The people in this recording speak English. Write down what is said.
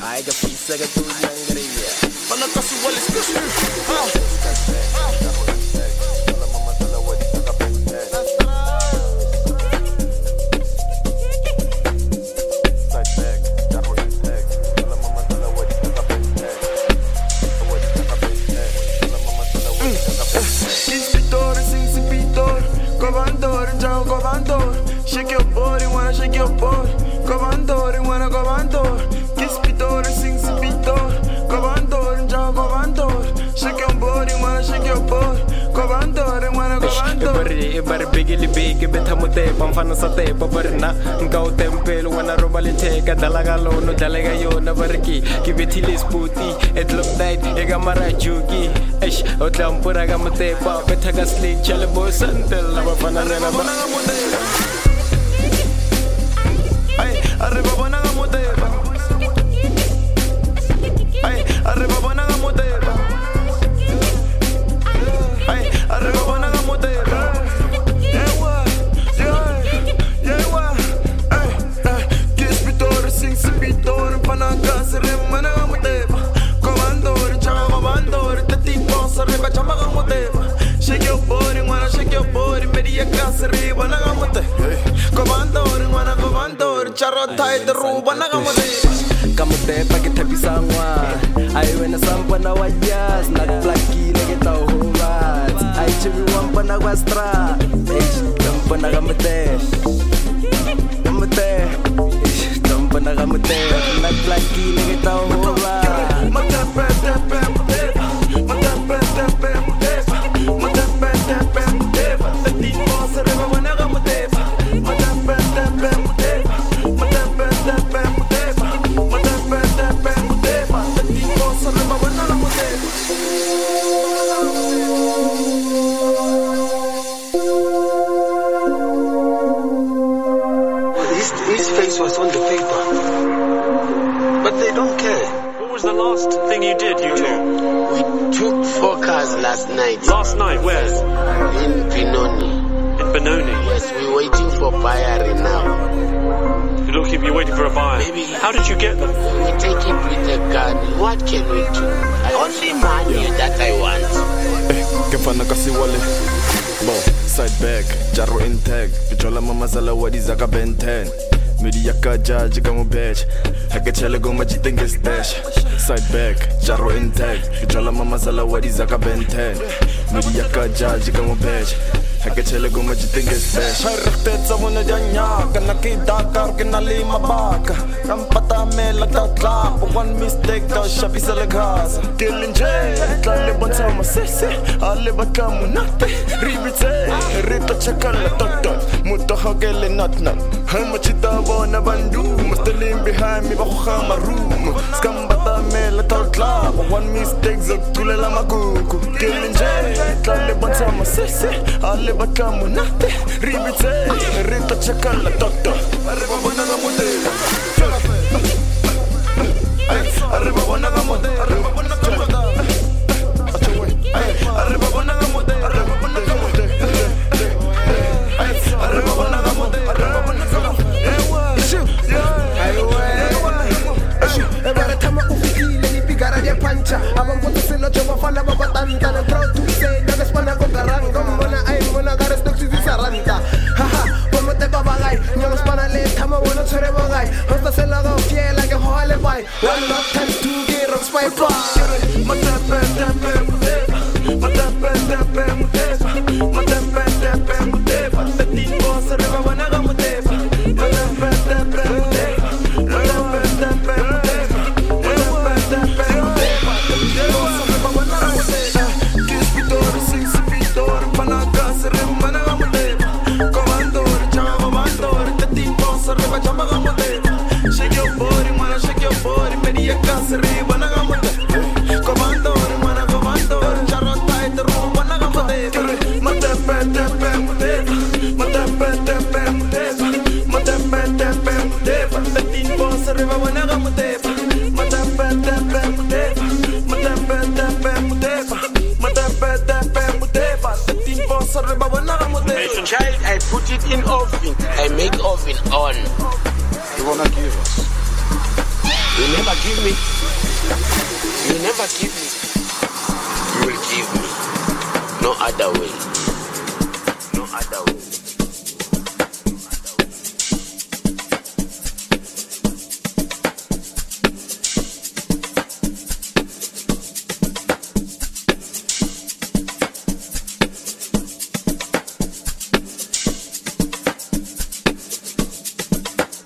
Ay, que pisa que tú sangría. Pana casual es shake your body, wanna shake your body. Gobandor, wanna gobandor. Kiss pitor, sing pitor. Gobandor, jaw gobandor. Shake your body, wanna shake your body. Gobandor, wanna gobandor. Ibari bigili bigi betamute pamfana sate pabarna. Ngau tempel wanna robali teka dalaga lono dalaga yo na barki. Kibetili sputi it look night ega marajugi. Ish otlampura gamate pa betaga slick chale boy santel na bafana na ba. Arriba buena gamoteba. Ay, arriba buena gamoteba. Ay, arriba buena gamoteba. Yeah, ay, kiss pitor, sing pitor, panaka se remana gamoteba. Comandor, chama comandor, te tipo se reba chama gamoteba. Shake your body, wanna shake your body, media casa arriba na gamote. Comandor, wanna comandor, charota ite ruba na gamote. Kamote pa kita bisangwa. Ay wena sampa na wayas, nagplaki lagi tau hubat. Ay chibi wampa na wastra. Tampa na gamote. Gamote. Tampa na gamote. Nagplaki lagi tau hubat. Matape, tape, tape. Matape, tape, tape. Matape, tape, tape. Te tipo se reba buena gamote. Matape, tape, tape. Matape, tape, tape. Matape, tape, tape. Te tipo se reba buena gamote. His face was on the paper, but they don't care. What was the last thing you did, you two? We took 4 cars last night. Last night, where? In Benoni. In Benoni? Yes, we're waiting for buyer now. You're waiting for a buyer. Maybe. How did you get them? We take it with a gun. What can we do? I only money that I want. Kefana kasi wale. Bo, side back, jaro intag. Pichola mama zala wadi zaka Ben 10. Media ka judge kamo bitch. Hakachele goma jitenge stash. Side back, jaro intag. Pichola mama zala wadi zaka Ben 10. Media ka judge kamo bitch. Hakachele goma jitenge stash. Harrte samuna janya, kana kita kar ke nali mabaka. Rampata me lagta clap, one mistake da shabi salagas. Killing J, tlalle bantama sese, alle bakamu nate. Ribite, rita chakala tot. Muta hakele nat nat. Hamachita bona bandu, mustalim behind me bakha maroom. Skambata me lagta clap, one mistake zakule la makuku. Killing J, tlalle bantama sese, alle bakamu nate. Ribite, rita chakala tot. Arriba bona gamote. Arriba bona gamote. Arriba bona gamote. Arriba bona gamote. Arriba bona gamote. Arriba bona gamote. Arriba bona gamote. Every time I ufikile nipigara ya pancha abamboto selo joba fala babatanta na proud to say naga spana ko garanga mbona ay mbona gares toxi saranta haha como te babagai nyama spana le tama wona chore bagai hasta se la go fiel like a hole by one not time to get on spy bar mata penda pemuteva mata penda pemuteva mata penda pemuteva te tipo se reba wana gamuteva mata penda pemuteva mata penda pemuteva shake your body, wanna shake your body, media casa arriba na gamote. Comandor, wanna comandor, charota ite rumba na gamote. Mate pete pemuteva, mate pete pemuteva, mate pete pemuteva, te tipo se arriba wana gamote. Mate pete pemuteva, mate pete pemuteva, mate pete pemuteva, te tipo se arriba wana gamote. Child, I put it in oven. I make oven on. You wanna give us? You never give me. You never give me. You will give me. No other way.